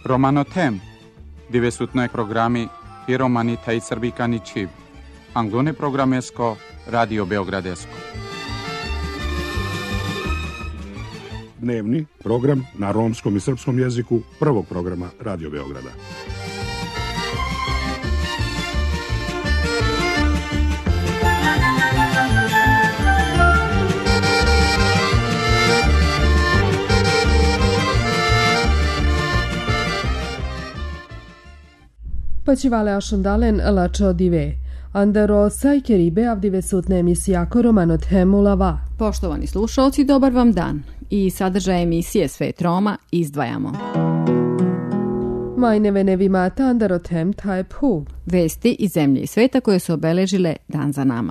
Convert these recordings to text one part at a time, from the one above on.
Romanothem, divesutnoj programi i romani taj srbikani čiv. Anglone programesko, Radio Beogradesko. Dnevni program na romskom i srpskom jeziku prvog programa Radio Beograda. Počivale ašundalen lačo dive. Andaro sajkeribe avdivesutne emisijako Romanothem ulava. Poštovani slušalci, dobar vam dan. I sadržaj emisije Svet Roma izdvajamo. Majneve nevimata Andarothem tajphu. Vesti iz zemlje i sveta koje su obeležile dan za nama.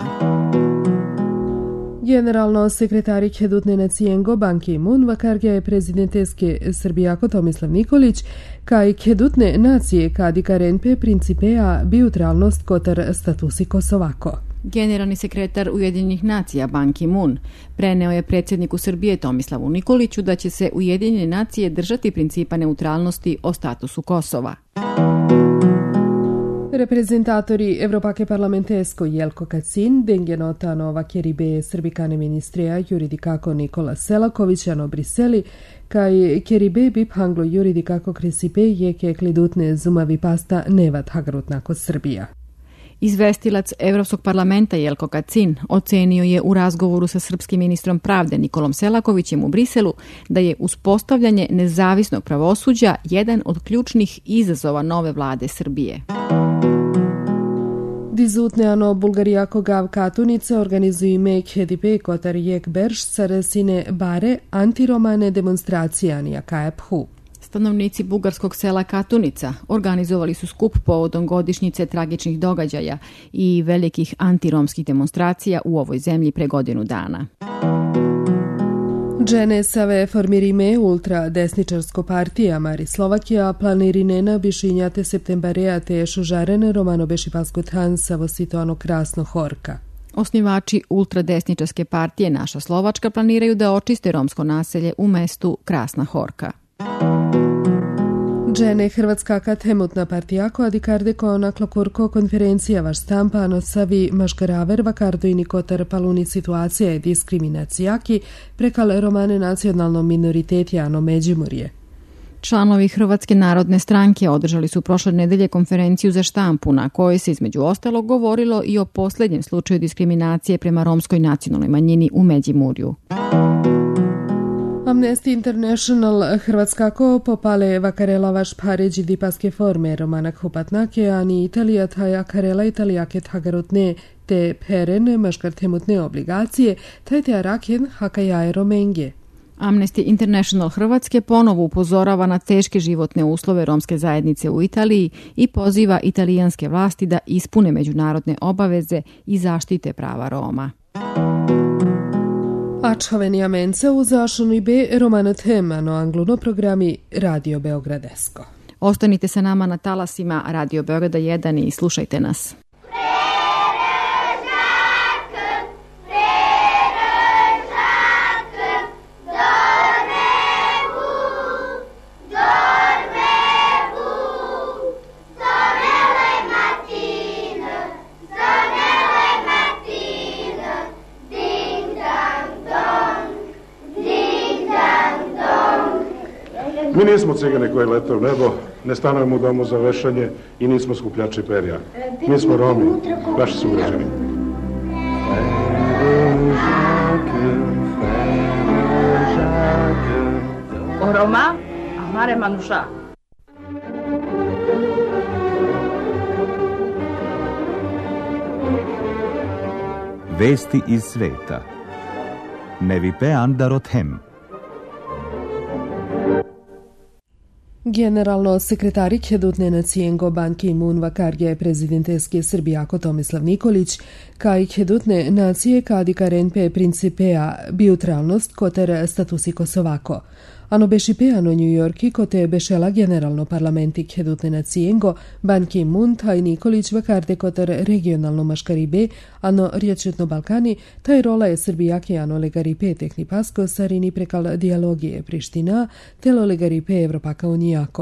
Generalno sekretari Kedutne nacijengo Ban Ki-moon vakarge je prezidenteske Srbijako Tomislav Nikolić kaj Kedutne nacije kadi karenpe principea biutralnost kotar statusi Kosovako. Generalni sekretar Ujedinjenih nacija Ban Ki-moon preneo je predsjedniku Srbije Tomislavu Nikoliću da će se Ujedinjene nacije držati principa neutralnosti o statusu Kosova. Reprezentatori Evropake parlamentesko Jelko Kacin, dengenota nova keribe srbikane ministreja juridikako Nikola Selakovićano Briseli, kaj keribe bip hanglo juridikako kresipe jeke klidutne zumavi pasta nevat hagrutnako Srbija. Izvestilac Evropskog parlamenta Jelko Kacin ocenio je u razgovoru sa srpskim ministrom pravde Nikolom Selakovićem u Briselu da je uspostavljanje nezavisnog pravosuđa jedan od ključnih izazova nove vlade Srbije. Dizutneano Bulgarijako Gav Katunice organizuju me KDP kotar jek berš saresine bare antiromane demonstracijani AKP-hu. Stanovnici bugarskog sela Katunica organizovali su skup povodom godišnjice tragičnih događaja i velikih antiromskih demonstracija u ovoj zemlji pre godinu dana. Dženesave formirime ultra desničarsko partija Mari Slovakija planirinena bišinjate septembarea te šužarene romano bešipaskothan savositoano krasno horka. Osnivači ultradesničarske partije Naša Slovačka planiraju da očiste romsko naselje u mestu Krasna Horka. Džene Hrvatska kathemutna partija koadikarde konaklo kurko konferencija vaš stampano savi maškaraver vakardo i nikotar paluni situacija je diskriminacijaki prekal romane nacionalno minoritetijano Međimurje. Članovi Hrvatske narodne stranke održali su prošle nedelje konferenciju za štampu na kojoj se između ostalog govorilo i o posljednjem slučaju diskriminacije prema romskoj nacionalnoj manjini u Međimurju. Amnesty International Hrvatskako popale vakarela vaš paređi dipaske forme romanak hupatnake, ani Italija taj akarela italijake tagarutne te perene maškartemutne obligacije, taj te araken hakajaje romenge. Amnesty International Hrvatske ponovo upozorava na teške životne uslove romske zajednice u Italiji i poziva italijanske vlasti da ispune međunarodne obaveze i zaštite prava Roma. Ačhaveniamence uzašanu i be Romanothem ano angluno programi Radio Beogradesko. Ostanite sa nama na talasima Radio Beograda 1 i slušajte nas. Mi nismo cigani koji lete u nebo, ne stanujemo u domu za vešanje i nismo skupljači perja. Mi smo Romi, vaši sugrađani. O Roma, amare manuša. Vesti iz sveta. Nevipe Andarothem. Generalno sekretari Kedutne nacijengo Ban Ki-moon vakarge je prezidenteske Srbijako Tomislav Nikolić kaj Kedutne nacije kadi karenpe principea biutralnost koter statusi Kosovako. Ano bešipeano New Yorki kote bešela generalno parlamenti Kedutne nacijengo Ban Ki-moon taj Nikolić vakarde koter regionalno maškaribe ano riječetno Balkani taj rola je Srbijake ano legaripe tekni pasko sarini prekal dialogije Priština telo legaripe Evropaka unijako.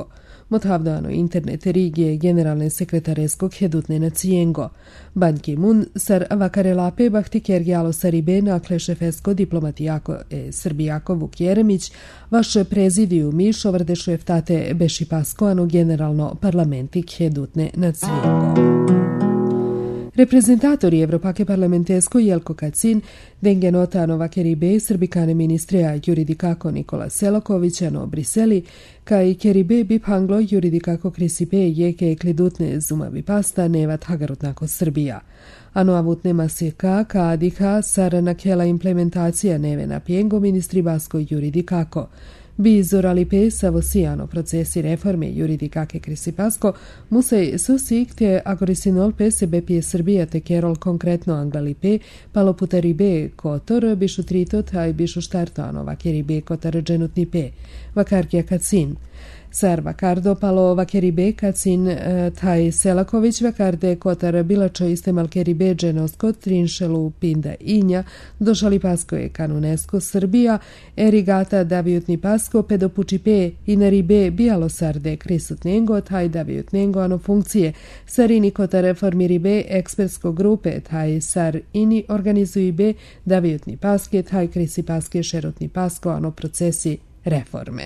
motavdano internet Rige generalne sekretareskog hedutne nacijengo. Ban Ki-moon sar vakarelape bahtikergjalo saribe nakle šefesko diplomatijako Srbijako Vuk Jeremić, vaš prezidiju miš ovrdešu jeftate bešipaskoano generalno parlamentik hedutne nacijengo. Reprezentatori Evropake parlamentesko Jelko Kacin, dengenotano vakeribe srbikane ministrija juridikako Nikola Selakovićano Briseli, kaj keribe bipanglo juridikako krisipe jeke klidutne zumavi pasta nevat hagarutnako Srbija. Ano avutne masika kadika sar nakela implementacija neve na pjengo ministri basko juridikako. Bi zoralipe savosijano procesi reforme juridikake krisipasko musej susikte agorisinolpe sebepije Srbija te kerol konkretno anglalipe paloputaribe kotor bišu tritot aj bišu štartoano vakeribe kotar dženutnipe vakarkija kacin. Sar vakardo palo vakeribe kacin taj Selaković vakarde kotar bilačo iste malkeribe dženosko trinšelu pinda inja došali pasko je kanunesko Srbija erigata davijutni pasko pedopučipe i naribe bijalo sarde krisutnengo taj davijutnengo ano funkcije sarini kotar formiribe ekspertsko grupe taj sar ini organizujibe davijutni paske taj krisi paske šerutni pasko ano procesi reforme.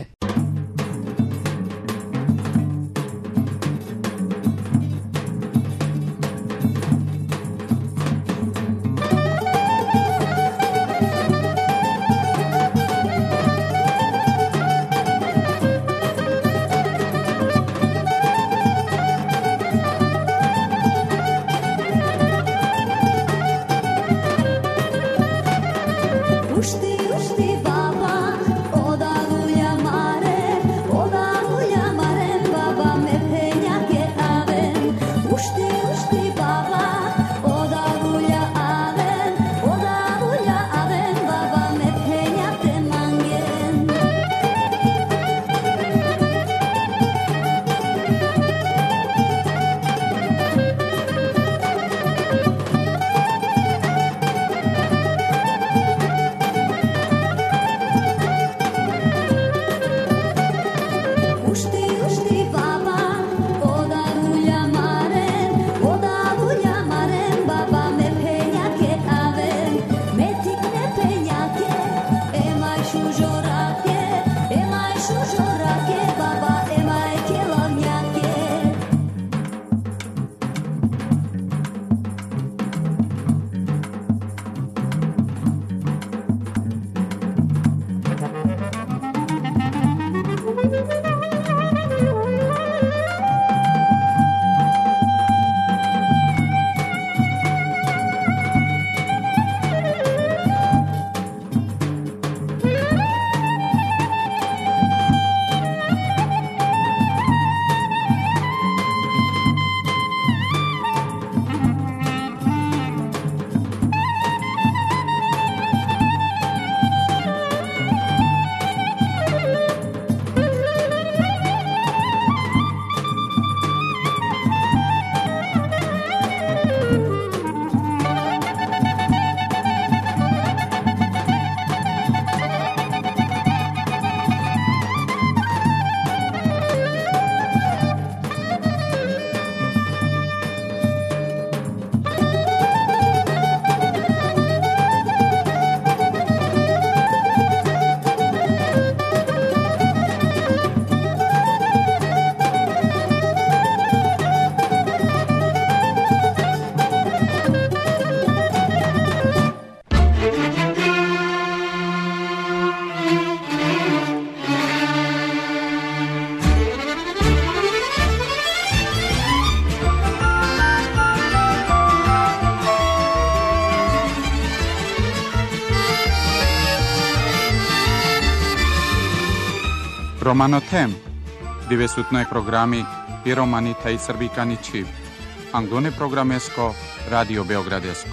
Romano Tem, divesutnoj programi i romanita i srbikani čiv. Anglone programesko, Radio Beogradesko.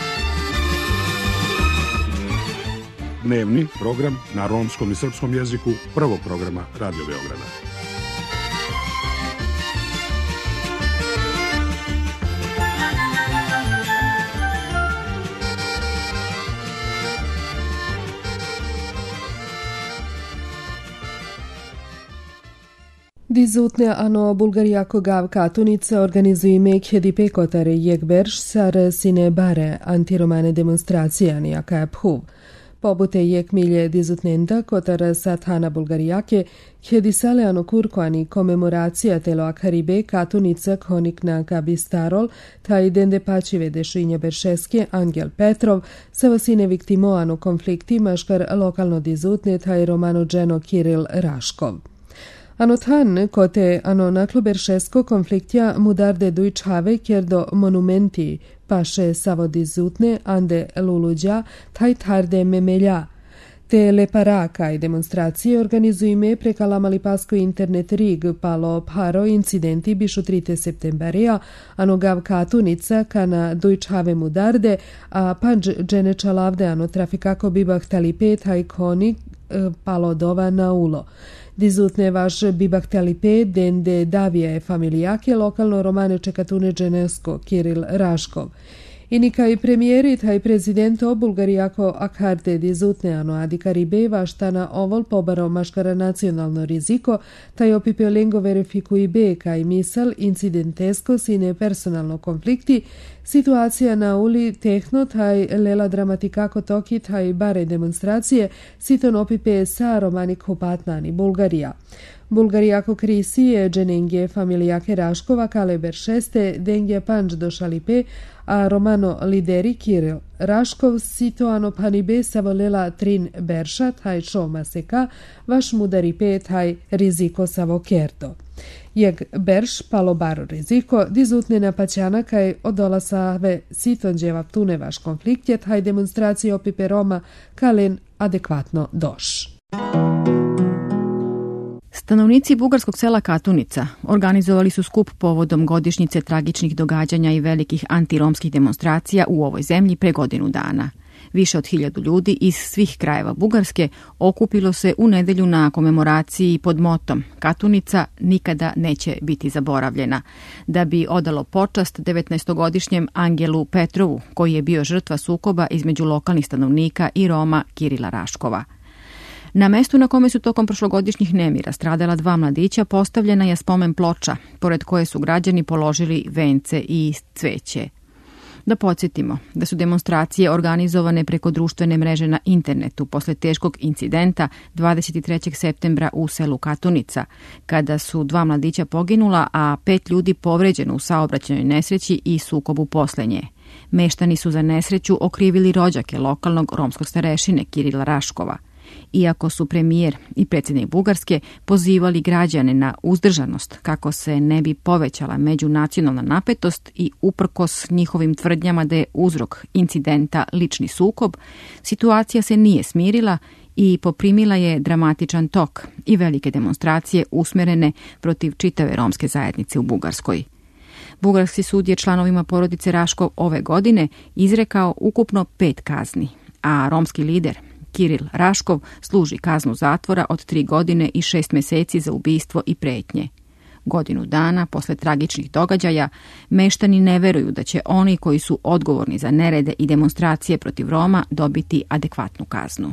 Dnevni program na romskom i srpskom jeziku prvog programa Radio Beograda. Dizutne ano Bulgarijako gav Katunice organizují mekhedi pekotare jekberš sar sine bare antiromane demonstracija nijaka phuv. Pobute jek milje dizutnenda kotar sathana Bulgarijake khedi sale ano kurkoani komemoracija telo akaribe Katunica konik na kabistarol taj dende pačive dešinja beršeske Angel Petrov sa vasine viktimo ano konflikti maškar lokalno dizutne taj romano dženo Kiril Raškov. Ano than kote ano naklo beršesko konfliktja mudarde dujčave kjerdo monumenti paše savodizutne ande luluđa taj tarde memelja. Te leparaka i demonstracije organizujeme prekala Malipasko internet rig palo paro incidenti bišu 3. septembarija, ano gav Katunica kana dujčave mudarde, a panđ džene čalavde ano trafikako bibah talipe taj konik palo dova na ulo. Dizutne vaš bibah talipe dende davije familijake lokalno romane čekatune dženesko Kiril Raškov. I nikaj premijeri taj prezidento Bulgarijako akarte dizutne ano adikaribe vaštana ovol pobaro maškara nacionalno riziko, taj opipiolengo verifikuj be kaj misal incidentesko sine personalno konflikti, situacija na uli tehno taj lela dramatikako toki taj bare demonstracije siton opipe sa romanik hopatnani Bulgarija. Bulgarijako krisije dženenge familijake Raškova kaleber šeste denge panđ došalipe, a romano lideri Kiril Raškov situano panibe savolela trin berša taj šoma seka vaš mudaripe taj riziko savo kerto. Jeg berš palo baro riziko dizutne napaćana kaj odola save siton dževa tune vaš konflikt je taj demonstracije opipe Roma kalen adekvatno doš. Stanovnici bugarskog sela Katunica organizovali su skup povodom godišnjice tragičnih događanja i velikih antiromskih demonstracija u ovoj zemlji pre godinu dana. Više od 1000 ljudi iz svih krajeva Bugarske okupilo se u nedelju na komemoraciji pod motom Katunica nikada neće biti zaboravljena, da bi odalo počast 19-godišnjem Angelu Petrovu, koji je bio žrtva sukoba između lokalnih stanovnika i Roma Kirila Raškova. Na mestu na kome su tokom prošlogodišnjih nemira stradala 2 mladića postavljena je spomen ploča, pored koje su građani položili vence i cveće. Da podsjetimo da su demonstracije organizovane preko društvene mreže na internetu posle teškog incidenta 23. septembra u selu Katunica, kada su 2 mladića poginula, a 5 ljudi povređeno u saobraćajnoj nesreći i sukobu posle nje. Meštani su za nesreću okrivili rođake lokalnog romskog starešine Kirila Raškova. Iako su premijer i predsjednik Bugarske pozivali građane na uzdržanost kako se ne bi povećala međunacionalna napetost i uprkos njihovim tvrdnjama da je uzrok incidenta lični sukob, situacija se nije smirila i poprimila je dramatičan tok i velike demonstracije usmjerene protiv čitave romske zajednice u Bugarskoj. Bugarski sud je članovima porodice Raškov ove godine izrekao ukupno 5 kazni, a romski lider Kiril Raškov služi kaznu zatvora od 3 godine i 6 mjeseci za ubistvo i pretnje. Godinu dana posle tragičnih događaja, meštani ne veruju da će oni koji su odgovorni za nerede i demonstracije protiv Roma dobiti adekvatnu kaznu.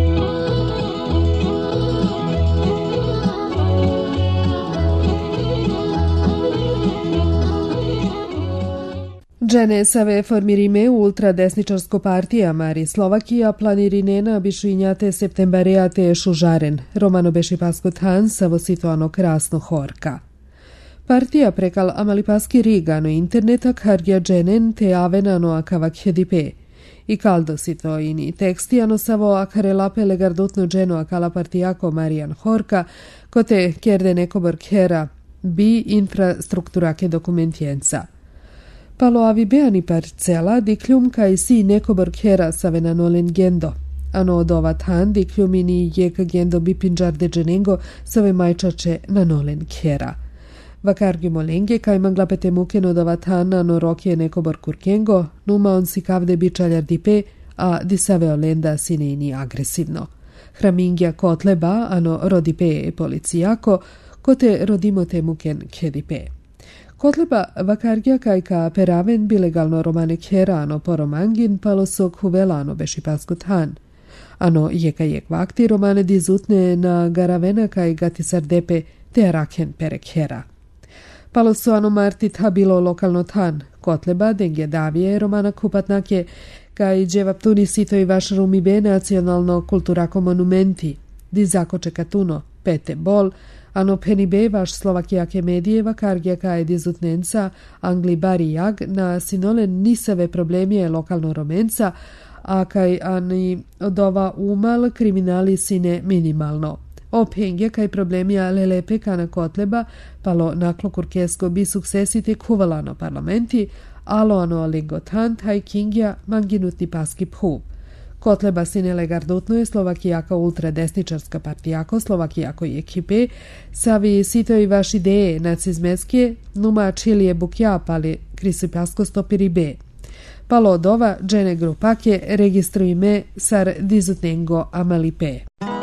Džene save formirime ultradesničarsko partija Mari Slovakija planirinena bišinjate septembarejate šužaren, romano beši paskot savo situano krasno horka. Partija prekal amalipaski rigano interneta kargja dženen te avenano akavak hedipe. I kaldo sito ini tekstijano savo akarelape legardutno dženo akala partijako Marijan Horka, kote kjerde nekobor kjera bi infrastrukturake dokumentjenca. Palo avibeani parcela dikljum kaj si nekobor kjera savenanolen gendo. Ano odovat han dikljumini jek gendo bipinđarde dženengo save majčače nanolen kjera. Vakargimo lenge kaj manglapete muken odovat han ano rokje nekobor kurkengo, numa on si kavde bičaljar dipe, a disave olenda sineni agresivno. Hramingja kotleba ano rodipe policijako, kote rodimo te muken kjedipe. Kotleba vakargja kaj ka peraven bilegalno romane kjerano poromangin palo sok huvelano beši paskut han. Ano jeka jek vakti romane dizutne na garavena kaj gatisar depe te Raken Perekhera. Palosuano Martit bilo lokalno tan, Kotleba, Dengje Davije, Romana Kupatnake, kaj dževaptuni sito i vaš rumibe nacionalno kulturako monumenti, di zakočeka tuno, pete bol, ano penibe vaš slovakijake medijeva kargija kaj dizutnenca Angli bari jag na sinole nisave problemije lokalno romenca, a kaj ani odova umal kriminali sine minimalno. O pengje kaj problemija lelepe kana Kotleba, palo naklokurkesko bi suksesite kuvalano parlamenti, alo ano lingotan taj kingja manginuti paski phu. Kotleba sine legardutno je Slovakijako ultradesničarska partijako, Slovakijako i ekipe, savi sito i vaš ideje nacizmetske, numa čilije bukja pali krisipasko stopiri B. Palo od ova džene grupake registruj me sar dizutnengo amalipe.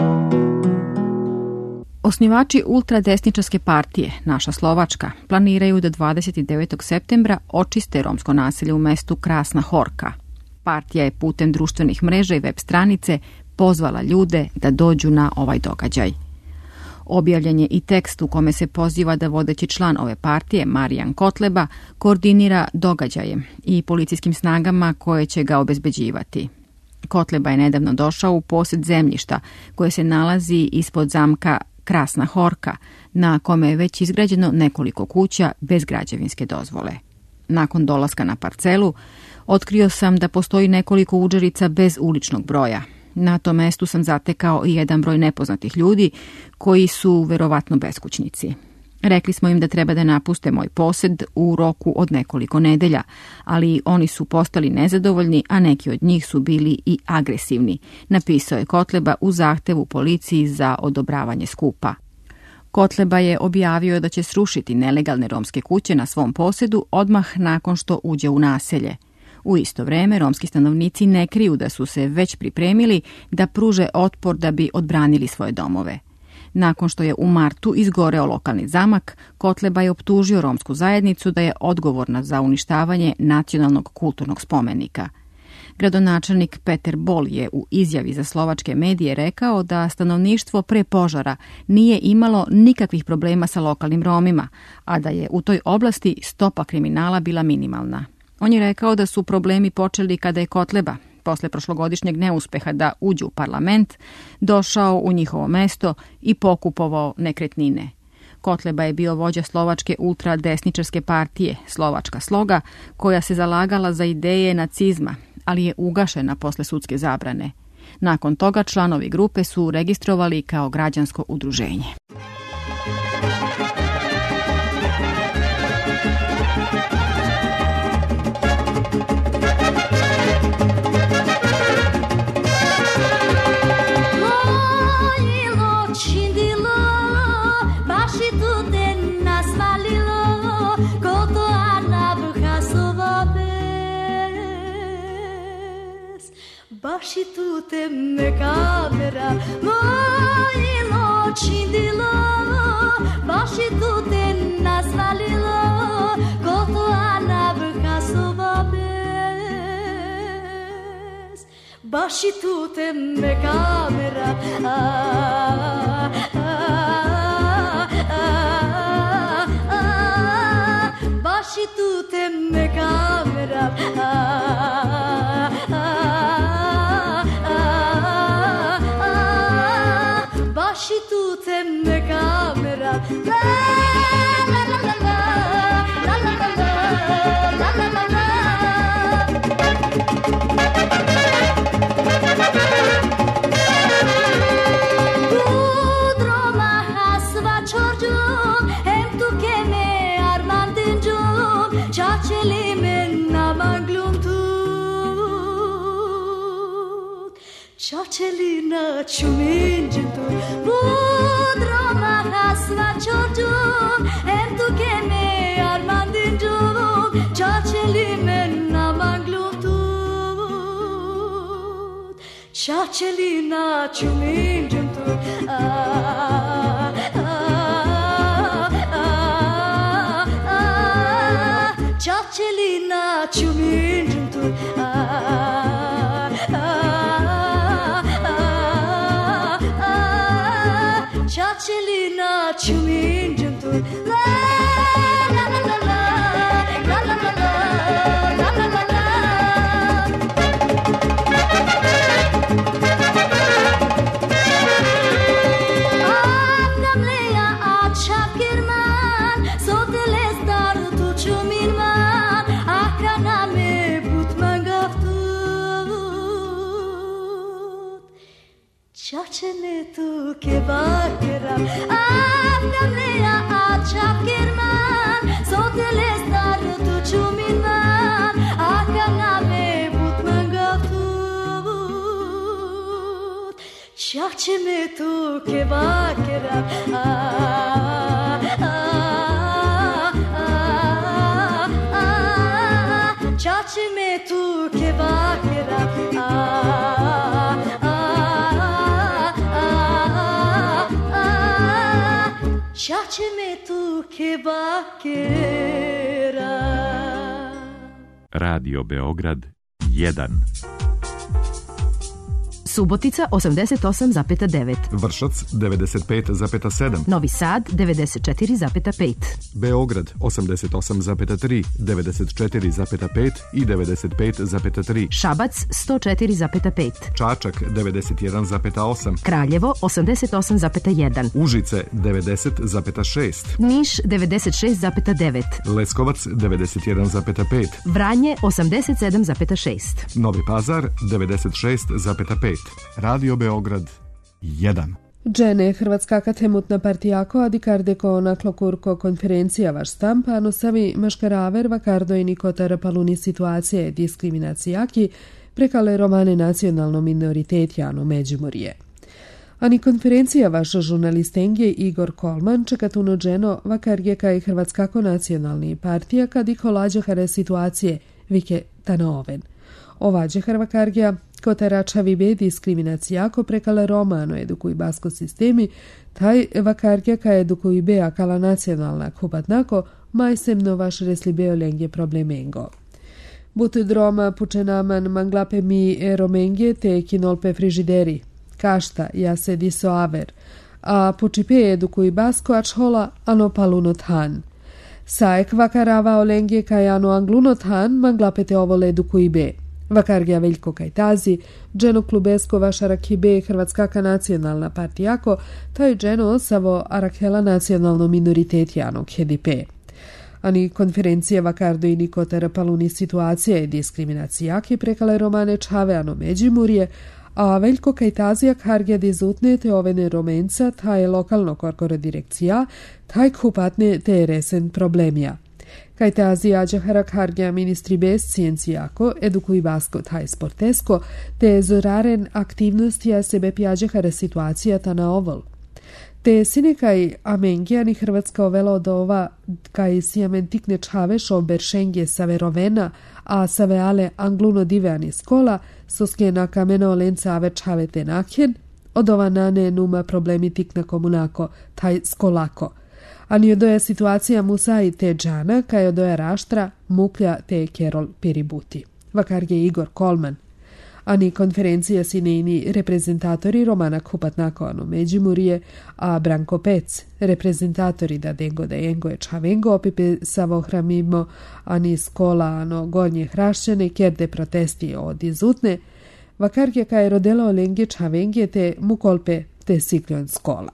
Osnivači ultradesničarske partije, Naša Slovačka, planiraju da 29. septembra očiste romsko naselje u mestu Krasna Horka. Partija je putem društvenih mreža i web stranice pozvala ljude da dođu na ovaj događaj. Objavljen je i tekst u kome se poziva da vodeći član ove partije, Marijan Kotleba, koordinira događajem i policijskim snagama koje će ga obezbeđivati. Kotleba je nedavno došao u posjed zemljišta koje se nalazi ispod zamka Krasna Horka, na kome je već izgrađeno nekoliko kuća bez građevinske dozvole. Nakon dolaska na parcelu, otkrio sam da postoji nekoliko udžerica bez uličnog broja. Na tom mestu sam zatekao i jedan broj nepoznatih ljudi koji su verovatno beskućnici. Rekli smo im da treba da napuste moj posjed u roku od nekoliko nedelja, ali oni su postali nezadovoljni, a neki od njih su bili i agresivni, napisao je Kotleba u zahtevu policiji za odobravanje skupa. Kotleba je objavio da će srušiti nelegalne romske kuće na svom posjedu odmah nakon što uđe u naselje. U isto vreme, romski stanovnici ne kriju da su se već pripremili da pruže otpor da bi odbranili svoje domove. Nakon što je u martu izgoreo lokalni zamak, Kotleba je optužio romsku zajednicu da je odgovorna za uništavanje nacionalnog kulturnog spomenika. Gradonačelnik Peter Bol je u izjavi za slovačke medije rekao da stanovništvo pre požara nije imalo nikakvih problema sa lokalnim Romima, a da je u toj oblasti stopa kriminala bila minimalna. On je rekao da su problemi počeli kada je Kotleba, posle prošlogodišnjeg neuspeha da uđu u parlament, došao u njihovo mesto i pokupovao nekretnine. Kotleba je bio vođa slovačke ultradesničarske partije, Slovačka sloga, koja se zalagala za ideje nacizma, ali je ugašena posle sudske zabrane. Nakon toga članovi grupe su registrovali kao građansko udruženje. Baš i tu te me kamera mojilo čindilo, baš i tu te nasvalilo, gotovo na vrha soba bez. Baš i tu te me kamera baš i tu te me kamera baš i tu te me kamera la la la la la la la la la la la. Budroma hasva čorđom em tu ke me armandinđom čačeli me na manglum tu čačeli na čuminđem tu budroma hasva čorđom em tu ke me armandinđom čačeli me na manglum tu čačeli na čuminđem tu čačeli na čuminđem tu čačeli Čačelina čumin džuntu la la la la la la la la la la la la. Amnamleya achap girman sotele star tu çumin man akana me butman gaftut çaçene tu ke bakra amnamleya achap girman sotele star tu çumin man akana me butman gaftut çaçeme tu ke bakra Čačime tu ke bakera Čačime tu ke bakera. Radio Beograd 1. Subotica 88,9. Vršac 95,7. Novi Sad 94,5. Beograd 88,3, 94,5 i 95,3. Šabac 104,5. Čačak 91,8. Kraljevo 88,1. Užice 90,6. Niš 96,9. Leskovac 91,5. Vranje 87,6. Novi Pazar 96,5. Radio Beograd 1. Džene Hrvatska katemutna partijako adikardeko naklokurko konferencija vaš stampano sami maškaraver vakardo i nikotar paluni situacije diskriminacijaki prekale romane nacionalno minoritetjano Međimurje. Ani konferencija vaša žurnalistengje Igor Kolman čekatuno dženo vakarjeka i Hrvatskako nacionalni partija kad i kolađehare situacije vike tanoven. Ovađe Hrvakargija kotaračavi be diskriminacijako prekala romano edukuj basko sistemi, taj vakargija ka edukuj be akala nacionalna kupatnako, majsemno vaš resli beo lengje problemengo. But droma pučenaman manglape mi romengje te kinolpe frižideri, kašta ja se diso aver, a pučipe edukuj basko ačhola ano palunot han. Saek vakarava olengje kaj ano anglunot han manglapete ovo edukuj be. Vakargija Veljko Kajtazi, dženo klubesko vaš Arakibe Hrvatskaka nacionalna partijako, taj dženo savo Arakhela nacionalno minoritetjano HDP. Ani konferencija vakardo i nikotara paluni situacije diskriminacijaki prekale romane Čaveano Međimurje, a Veljko Kajtazija kargija dizutne te ovene romenca taj lokalno korkore direkcija, taj kupatne te resen problemija. Kajtazija Đaharak hargija ministri bez cijencijako, edukuj basko taj sportesko, te zoraren aktivnostija sebe pjađehara situacija ta na ovol. Te sinekaj amengijani Hrvatska ovela od ova kaj siamentikne čaveš oberšengje save rovena, a save ale angluno diveani skola, soskena kamena olenca ave čavete nakjen, od ova nane numa problemi tikna komunako, taj skolako. Ani odoja situacija Musa i te džana, kaj odoja raštra, muklja te kerol piributi. Vakarge Igor Kolman. Ani konferencija sinejni reprezentatori romana kupatnako ano Međimurije, a Branko Pec, reprezentatori da dengo da jengo je čavengo opipe savo hramimo, ani skola ano gornje hrašćene, kjerde protesti od izutne, vakarge kaj rodelo olenge čavenge te mukolpe te sikljon skola.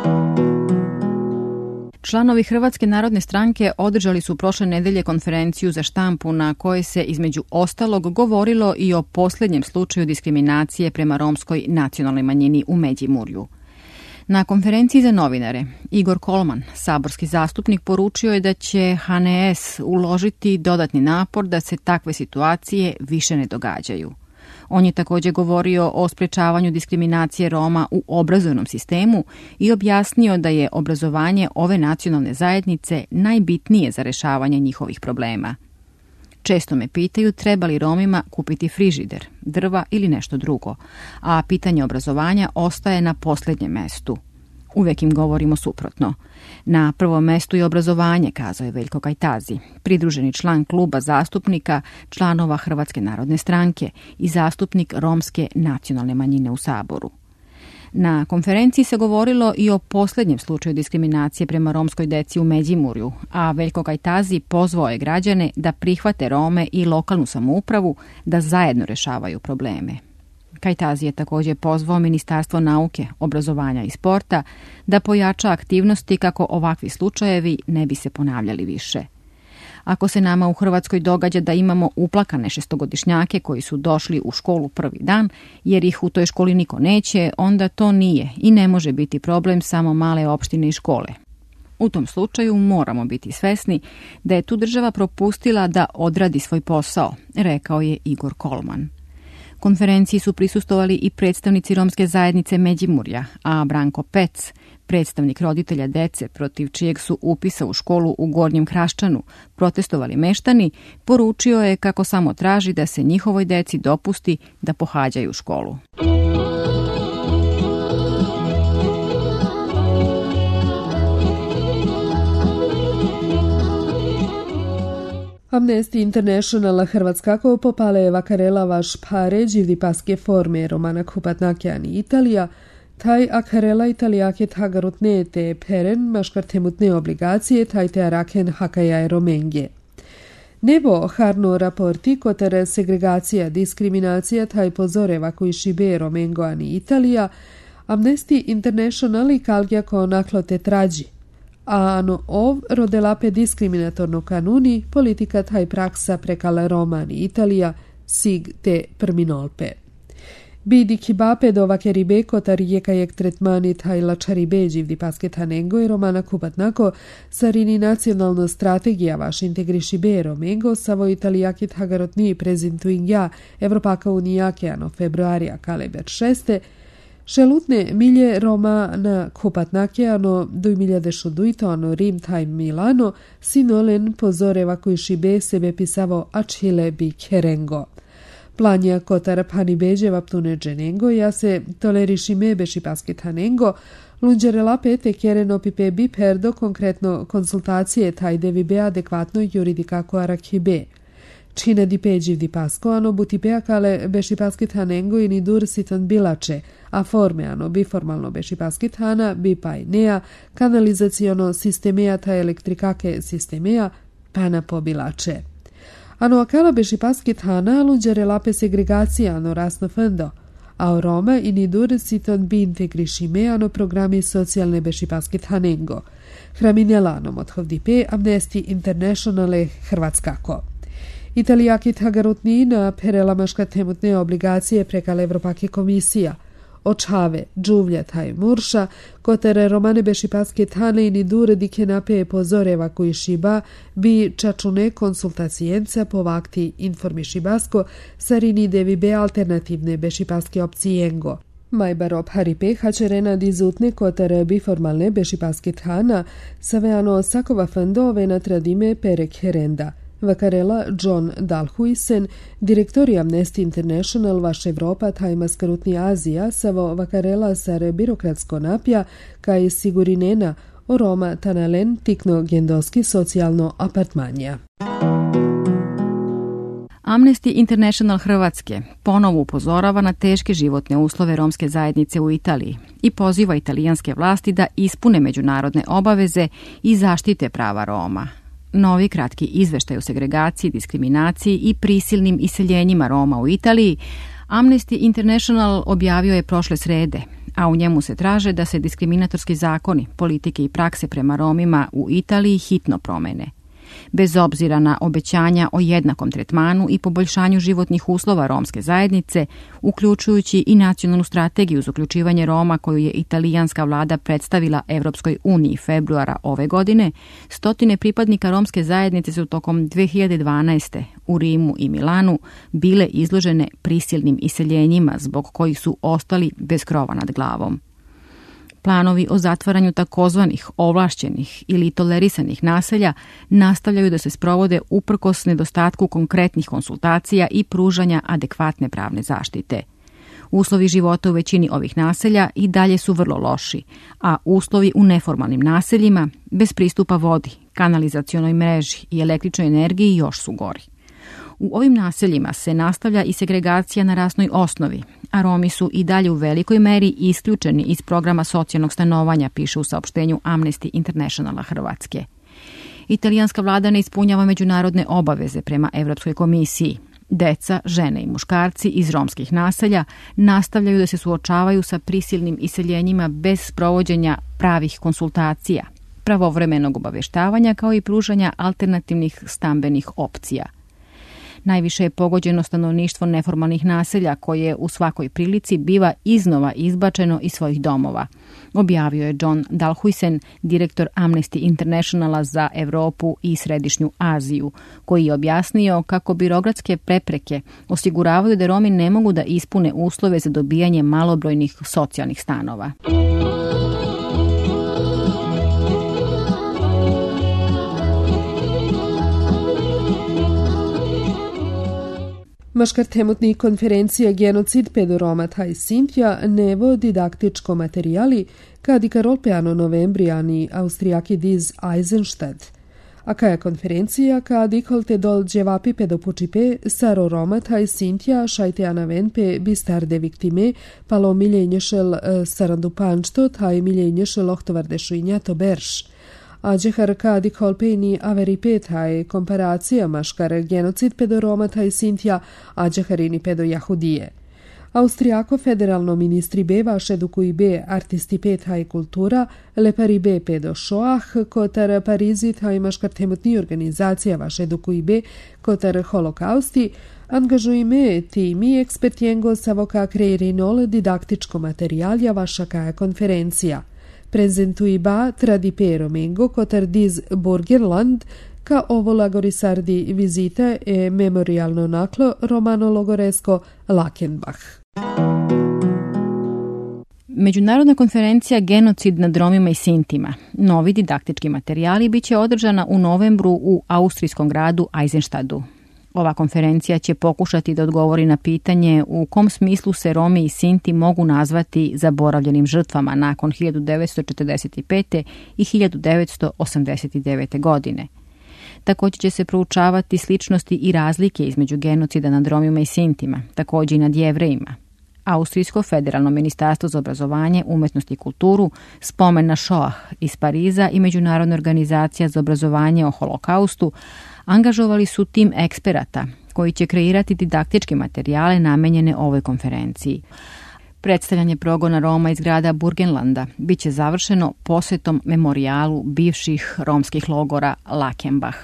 Članovi Hrvatske narodne stranke održali su prošle nedelje konferenciju za štampu na kojoj se između ostalog govorilo i o posljednjem slučaju diskriminacije prema romskoj nacionalnoj manjini u Međimurju. Na konferenciji za novinare Igor Kolman, saborski zastupnik, poručio je da će HNS uložiti dodatni napor da se takve situacije više ne događaju. On je također govorio o sprječavanju diskriminacije Roma u obrazovnom sistemu i objasnio da je obrazovanje ove nacionalne zajednice najbitnije za rješavanje njihovih problema. Često me pitaju treba li Romima kupiti frižider, drva ili nešto drugo, a pitanje obrazovanja ostaje na posljednjem mestu. Uvijek im govorimo suprotno. Na prvom mestu je obrazovanje, kazao je Veljko Kajtazi, pridruženi član kluba zastupnika članova Hrvatske narodne stranke i zastupnik romske nacionalne manjine u Saboru. Na konferenciji se govorilo i o posljednjem slučaju diskriminacije prema romskoj deci u Međimurju, a Veljko Kajtazi pozvao je građane da prihvate Rome i lokalnu samoupravu da zajedno rješavaju probleme. Kajtazi je također pozvao Ministarstvo nauke, obrazovanja i sporta da pojača aktivnosti kako ovakvi slučajevi ne bi se ponavljali više. Ako se nama u Hrvatskoj događa da imamo uplakane šestogodišnjake koji su došli u školu prvi dan jer ih u toj školi niko neće, onda to nije i ne može biti problem samo male opštine i škole. U tom slučaju moramo biti svesni da je tu država propustila da odradi svoj posao, rekao je Igor Kolman. Konferenciji su prisustvovali i predstavnici romske zajednice Međimurja, a Branko Pec, predstavnik roditelja dece protiv čijeg su upisa u školu u Gornjem Hraščanu protestovali meštani, poručio je kako samo traži da se njihovoj deci dopusti da pohađaju školu. Amnesty International Hrvatskako popale vakarela vaš pare dživdi paske forme romana Kupatnakeani Italija, taj akarela italijake tagarutne te peren maškartemutne obligacije taj te araken hakajae romenge. Nebo harno raporti kotere segregacija, diskriminacija taj pozoreva koji šibe romengo ani Italija, Amnesty International i kalgjako naklote trađi. A ano ov rodelape diskriminatorno kanuni politika taj praksa prekala Romani Italija sig te perminolpe. Bidi kibape do vakeribe kotar jekajek tretmani taj lačaribe dživdi pasketanengo i romana kupatnako sarini nacionalna strategija vaš integrišibe romengo savo italijaki tagarotni prezentuingja Evropaka unijake ano februarija kaleber 6. Šelutne milje Roma na Kupatnakeano 2022 Rim taj Milano sinolen pozoreva koji šibe sebe pisavo Achille bi Kerengo. Planja kotar pani beđeva ptune dženengo ja se tolerišime beši pasketanengo lunđerela pete kereno pipe bi perdo konkretno konsultacije taj devi be adekvatno juridikako arakibe. Čine di peđiv di paskoano butipe akale beši pasketanengo i nidur sitan bilače, a formeano biformalno beši pasketana bi pajnea, kanalizaciono sistemea ta elektrikake sistemea, pana pobilače. Ano akala beši pasketana lunđere lape segregacijano rasno fendo, a o Roma i nidur sitan bi integrišime ano programi socijalne beši pasketanengo. Hraminelano modhovdipe Amnesty Internationale Hrvatskako. Italijaki tagarutni na perela maškatemutne obligacije prekala Evropake komisija. Očave, džuvlja taj murša, kotere romane beši pasketane i nidure dike nape pozoreva koji šiba bi čačune konsultacijenca povakti informiši basko sarini devi be alternativne beši paske opcijengo. Majbarop haripe hačerena dizutne kotere biformalne beši pasketana saveano sakova fandove na tradime perek herenda. Vakarela John Dalhuisen, direktori Amnesty International vaš Evropa taj maskarutni Azija, savo vakarela sar birokratsko napja, kaj sigurinena o Roma tanalen tikno gendoski socijalno apartmanja. Amnesty International Hrvatske ponovo upozorava na teške životne uslove romske zajednice u Italiji i poziva italijanske vlasti da ispune međunarodne obaveze i zaštite prava Roma. Novi kratki izveštaj o segregaciji, diskriminaciji i prisilnim iseljenjima Roma u Italiji Amnesty International objavio je prošle srede, a u njemu se traže da se diskriminatorski zakoni, politike i prakse prema Romima u Italiji hitno promene. Bez obzira na obećanja o jednakom tretmanu i poboljšanju životnih uslova romske zajednice, uključujući i nacionalnu strategiju za uključivanje Roma koju je italijanska vlada predstavila Evropskoj uniji februara ove godine, stotine pripadnika romske zajednice su tokom 2012. u Rimu i Milanu bile izložene prisilnim iseljenjima zbog kojih su ostali bez krova nad glavom. Planovi o zatvaranju takozvanih ovlašćenih ili tolerisanih naselja nastavljaju da se sprovode uprkos nedostatku konkretnih konsultacija i pružanja adekvatne pravne zaštite. Uslovi života u većini ovih naselja i dalje su vrlo loši, a uslovi u neformalnim naseljima, bez pristupa vodi, kanalizacionoj mreži i električnoj energiji još su gori. U ovim naseljima se nastavlja i segregacija na rasnoj osnovi, a Romi su i dalje u velikoj meri isključeni iz programa socijalnog stanovanja, piše u saopštenju Amnesty Internationala Hrvatske. Italijanska vlada ne ispunjava međunarodne obaveze prema Evropskoj komisiji. Deca, žene i muškarci iz romskih naselja nastavljaju da se suočavaju sa prisilnim iseljenjima bez sprovođenja pravih konsultacija, pravovremenog obaveštavanja kao i pružanja alternativnih stambenih opcija. Najviše je pogođeno stanovništvo neformalnih naselja koje u svakoj prilici biva iznova izbačeno iz svojih domova, objavio je John Dalhuisen, direktor Amnesty Internationala za Evropu i Središnju Aziju, koji je objasnio kako birokratske prepreke osiguravaju da Romi ne mogu da ispune uslove za dobijanje malobrojnih socijalnih stanova. Maškar temutni konferencija Genocid pedo Roma taj Sintja nevo didaktičko materijali kadi karolpeano novembrijani austrijaki diz Eisenstadt. A kaja konferencija kadi kolte dol dževapi pedopučipe saro Roma taj Sintja šajteana venpe bistarde viktime palo miljenješel sarandupančto taj miljenješel ohtovardešuinja to berš. A džehar kadi kolpejni averi petaj komparacija maškar genocid pedo Roma taj Sintja, a džeharini pedo Jahudije. Austrijako federalno ministri be vaše dukuj be artisti petaj kultura, lepari be pedo šoah, kotar Parizi taj maškar temutni organizacija vaše dukuj be kotar holokausti, angažuj me timi ekspertjengo savoka kreirinol didaktičko materijalja vaša kaja konferencija. Prezentui ba tradipero mengo kotar diz Burgenland ka ovo lagorisardi vizita e memorialno naklo romano logoresko Lakenbach. Međunarodna konferencija Genocid nad Romima i Sintima, novi didaktički materijali, bit će održana u novembru u austrijskom gradu Eisenstadtu. Ova konferencija će pokušati da odgovori na pitanje u kom smislu se Romi i Sinti mogu nazvati zaboravljenim žrtvama nakon 1945. i 1989. godine. Također će se proučavati sličnosti i razlike između genocida nad Romima i Sintima, također i nad Jevrejima. Austrijsko federalno ministarstvo za obrazovanje, umetnost i kulturu, spomen na Shoah iz Pariza i Međunarodna organizacija za obrazovanje o holokaustu angažovali su tim eksperata koji će kreirati didaktičke materijale namenjene ovoj konferenciji. Predstavljanje progona Roma iz grada Burgenlanda bit će završeno posjetom memorijalu bivših romskih logora Lakenbach.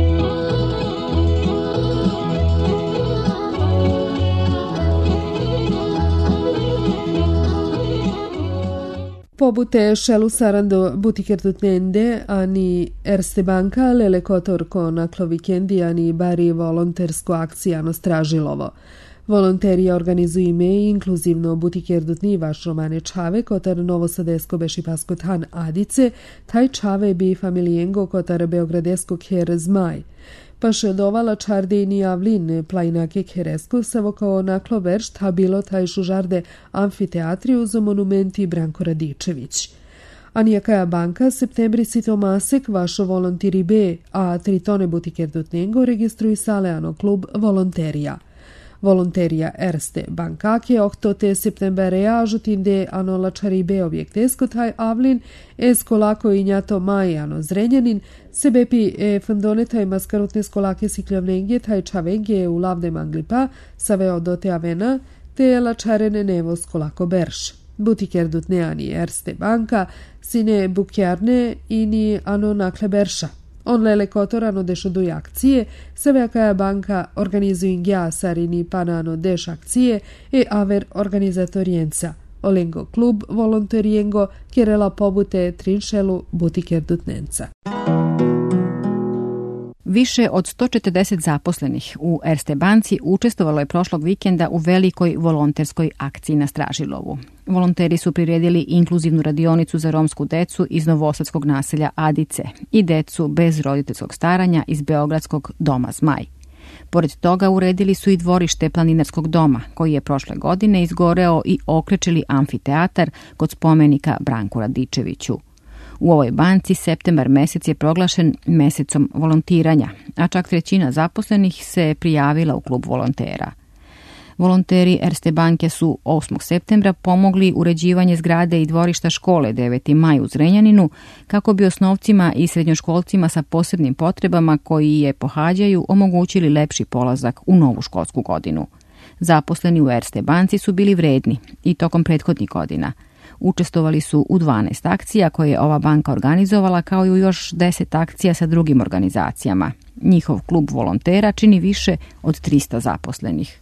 Pobute šelu sarando butikertutnende ani Erste banka lele kotorko naklo vikendi ani bari volontersko akcijano stražilovo. Volonterija organizuju ime i inkluzivno butikerdutni vaš romane čave kotar novosadesko bešipasko tan Adice, taj čave bi familijengo kotar beogradesko kjer Zmaj. Paše dovala čardejni javlin plajnake keresko savo kao naklo verš ta bilo taj žužarde amfiteatriju za monumenti Branko Radičević. Anijakaja banka septembri sitomasek vašo volontiri B, a tritone butikerdutnengo registruj saleano klub volonterija. Volonterija Erste bankake oktote septembarea žutinde ano lačaribe objektesko taj avlin eskolako i njato majano zrenjanin sebepi fundonetaj maskarotne skolake sikljavnenge taj čavenge u lavde manglipa saveo dote avena te lačarene nevo skolako berš. Butikerdutne ani Erste banka sine bukjarne ini ano nakle berša. On lele kotorano dešoduj akcije, Savjakaja banka organizuju sarini panano deš akcije e aver organizatorijenca. Olengo klub volonterijengo kjerela pobute trinšelu butikerdutnenca. Više od 140 zaposlenih u Erste banci učestvovalo je prošlog vikenda u velikoj volonterskoj akciji na Stražilovu. Volonteri su priredili inkluzivnu radionicu za romsku decu iz novosadskog naselja Adice i decu bez roditeljskog staranja iz beogradskog doma Zmaj. Pored toga uredili su i dvorište planinarskog doma, koji je prošle godine izgoreo i okrečili amfiteatar kod spomenika Branku Radičeviću. U ovoj banci septembar mesec je proglašen mesecom volontiranja, a čak 1/3 zaposlenih se prijavila u klub volontera. Volonteri Erste banke su 8. septembra pomogli uređivanje zgrade i dvorišta škole 9. maj u Zrenjaninu kako bi osnovcima i srednjoškolcima sa posebnim potrebama koji je pohađaju omogućili lepši polazak u novu školsku godinu. Zaposleni u Erste banci su bili vredni i tokom prethodnih godina. Učestvovali su u 12 akcija koje je ova banka organizovala, kao i u još 10 akcija sa drugim organizacijama. Njihov klub volontera čini više od 300 zaposlenih.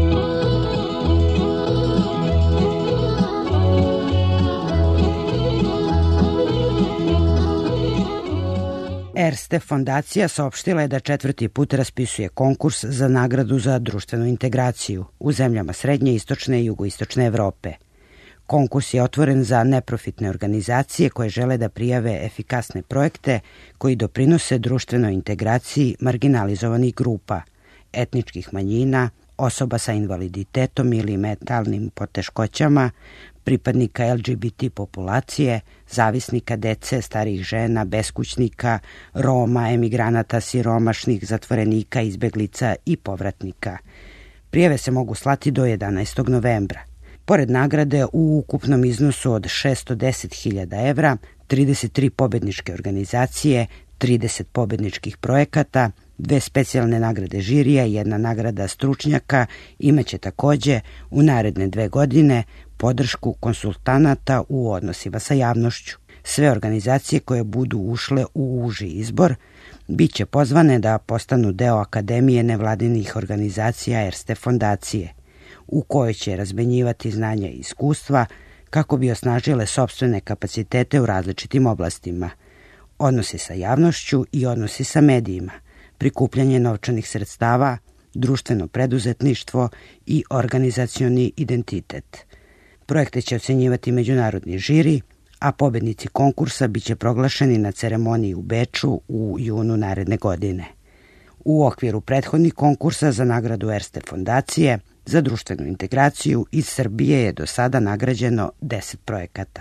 Erste fondacija saopštila je da 4. put raspisuje konkurs za nagradu za društvenu integraciju u zemljama srednje, istočne i jugoistočne Evrope. Konkurs je otvoren za neprofitne organizacije koje žele da prijave efikasne projekte koji doprinose društvenoj integraciji marginalizovanih grupa, etničkih manjina, osoba sa invaliditetom ili mentalnim poteškoćama, pripadnika LGBT populacije, zavisnika dece, starih žena, beskućnika, Roma, emigranata, siromašnih, zatvorenika, izbeglica i povratnika. Prijave se mogu slati do 11. novembra. Pored nagrade u ukupnom iznosu od 610.000 evra, 33 pobedničke organizacije, 30 pobedničkih projekata, 2 specijalne nagrade žirija i 1 nagrada stručnjaka imaće takođe u naredne 2 godine podršku konsultanata u odnosima sa javnošću. Sve organizacije koje budu ušle u uži izbor biće pozvane da postanu deo Akademije nevladinih organizacija Erste fondacije, u kojoj će razmenjivati znanja i iskustva kako bi osnažile sopstvene kapacitete u različitim oblastima, odnosi sa javnošću i odnosi sa medijima, prikupljanje novčanih sredstava, društveno preduzetništvo i organizacioni identitet. Projekte će ocenjivati međunarodni žiri, a pobednici konkursa biće proglašeni na ceremoniji u Beču u junu naredne godine. U okviru prethodnih konkursa za nagradu Erste fondacije za društvenu integraciju iz Srbije je do sada nagrađeno 10 projekata.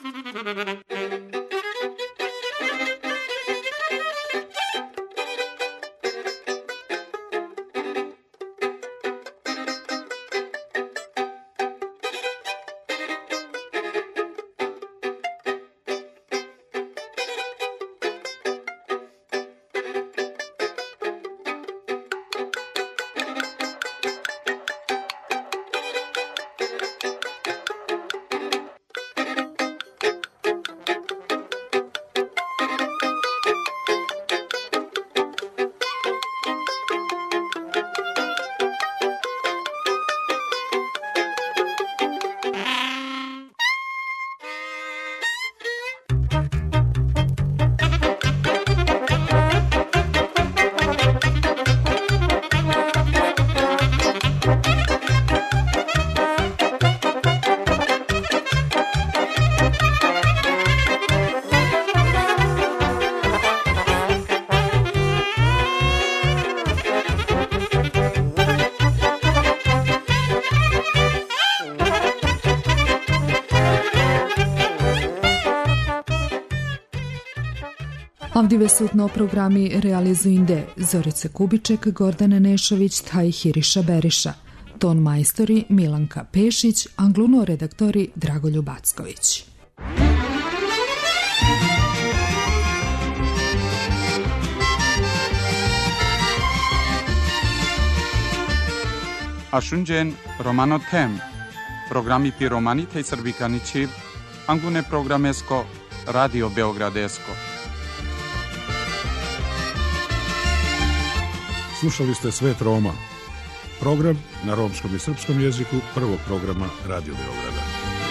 Avdive sutno programi realizuinde Zorica Kubiček, Gordana Nešović, taj Hiriša Beriša, ton majstori Milanka Pešić, angluno redaktori Dragoljub Acković. Ashunjen Romano Tem, programi Piromanite i Srbikanići, anglune programesko, Radio Beogradesko. Slušali ste Svet Roma, program na romskom i srpskom jeziku prvog programa Radio Beograda.